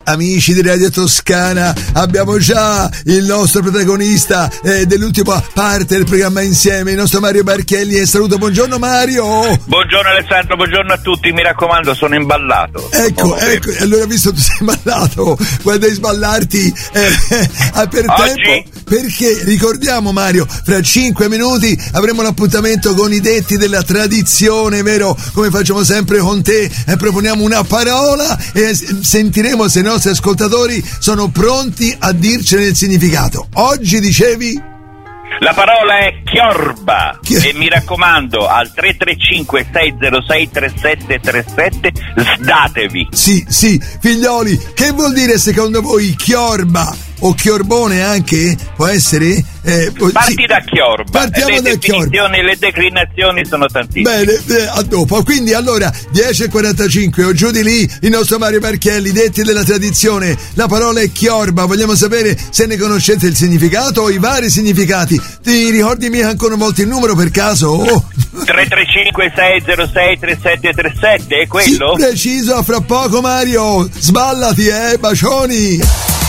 amici di Radio Toscana, abbiamo già il nostro protagonista dell'ultima parte del programma insieme, il nostro Mario Barchielli. E saluto, buongiorno Mario. Buongiorno Alessandro, buongiorno a tutti, mi raccomando, sono imballato. Ecco, allora visto tu sei imballato, guarda sballarti per oggi? Tempo, perché ricordiamo Mario, fra 5 minuti avremo l'appuntamento con i detti della tradizione, vero? Come facciamo sempre con te, proponiamo una parola e sentiremo se i nostri ascoltatori sono pronti a dircene il significato. Oggi dicevi? La parola è chiorba e mi raccomando al 335 606 3737 sdatevi. Sì, figlioli, che vuol dire secondo voi chiorba? O chiorbone anche? Può essere? Parti sì. da chiorba. Partiamo da chiorba. Le declinazioni sono tantissime. Bene, a dopo. Quindi allora 10:45 o giù di lì il nostro Mario Barchielli, detti della tradizione. La parola è chiorba. Vogliamo sapere se ne conoscete il significato o i vari significati. Ti ricordi mica ancora una volta il numero per caso? 335 606 3737 è quello? Sì, preciso, a fra poco Mario. Sballati, bacioni.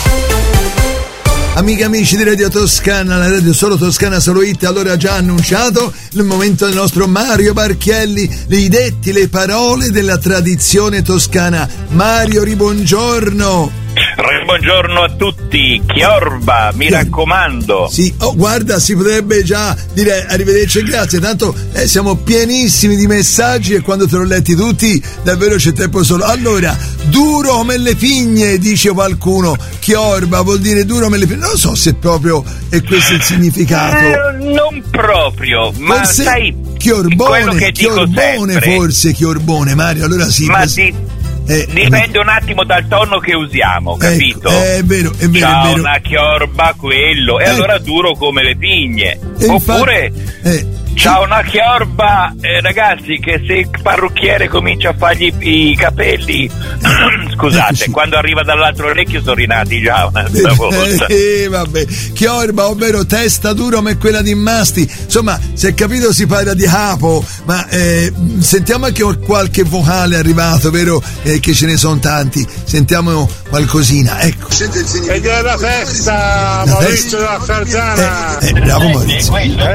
Amiche e amici di Radio Toscana, la radio solo Toscana, solo hit, allora già annunciato il momento del nostro Mario Barchielli, i detti, le parole della tradizione toscana. Mario, buongiorno. Buongiorno a tutti, chiorba, mi raccomando. Sì, guarda, si potrebbe già dire arrivederci e grazie, tanto siamo pienissimi di messaggi e quando te l'ho letti tutti davvero c'è tempo solo. Allora, duro come le pigne, dice qualcuno. Chiorba vuol dire duro come le pigne, non so se proprio è questo il significato. Non proprio, ma forse sai, chiorbone, che chiorbone forse, chiorbone, Mario, allora sì. Ma dipende un attimo dal tono che usiamo, capito? Ecco, è vero. C'ha una chiorba quello, e allora duro come le pigne. Oppure c'ha una chiorba, ragazzi, che se il parrucchiere comincia a fargli i capelli, scusate, quando arriva dall'altro orecchio sono rinati già un'altra volta. Vabbè, chiorba, ovvero testa dura come quella di Masti. Insomma, se è capito si parla di capo, ma sentiamo anche qualche vocale arrivato, vero? Che ce ne sono tanti. Sentiamo qualcosina, ecco. Ed è la festa, Maurizio della Farzana. Bravo Maurizio.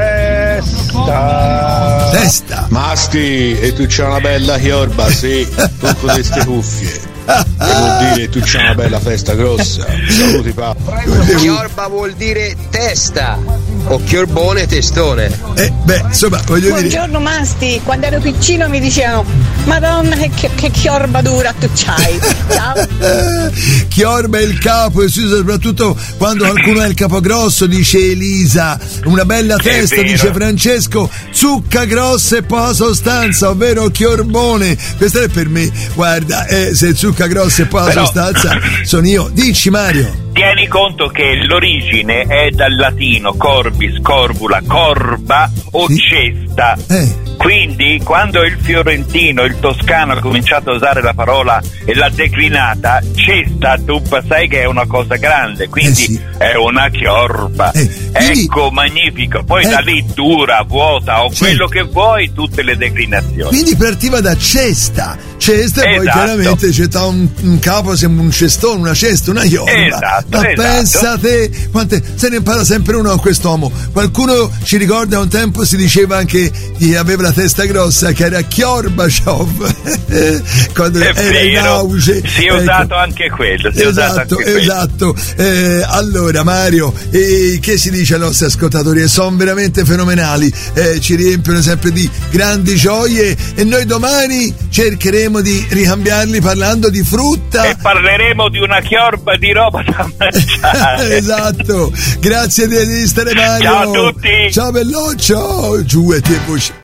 Testa. Masti, e tu c'hai una bella chiorba, sì, con queste cuffie. Che vuol dire tu c'hai una bella festa grossa. Saluti papà. Chiorba vuol dire testa o chiorbone testone. Insomma, voglio dire. Buongiorno Masti, quando ero piccino mi dicevano Madonna che chiorba dura tu c'hai. Ciao. Chiorba è il capo e si usa soprattutto quando qualcuno ha il capo grosso, dice Elisa. Una bella testa, dice Francesco. Zucca grossa e poca sostanza, ovvero chiorbone. Questa è per me. Guarda, se zucca grossa e poca sostanza sono io. Dici Mario. Tieni conto che l'origine è dal latino corbis, corbula, corba o cesta. Quindi quando il fiorentino, il toscano ha cominciato a usare la parola e l'ha declinata, cesta, tu sai che è una cosa grande, quindi è una chiorba. Ecco, magnifico. Poi da lì dura, vuota o quello che vuoi, tutte le declinazioni. Quindi partiva da cesta e poi chiaramente c'è un capo, sembra un cestone, una cesta, una chiorba. Ma pensa te, se ne impara sempre uno a quest'uomo. Qualcuno ci ricorda un tempo si diceva anche che aveva la testa grossa, che era Gorbaciov quando era in auge. Si è usato anche quello. Esatto. Allora Mario, che si dice ai nostri ascoltatori? Sono veramente fenomenali, ci riempiono sempre di grandi gioie e noi domani cercheremo di ricambiarli parlando di frutta e parleremo di una chiorba di roba da mangiare. Esatto, grazie di esistere Mario. Ciao a tutti. Ciao belloccio, giù e ti voce.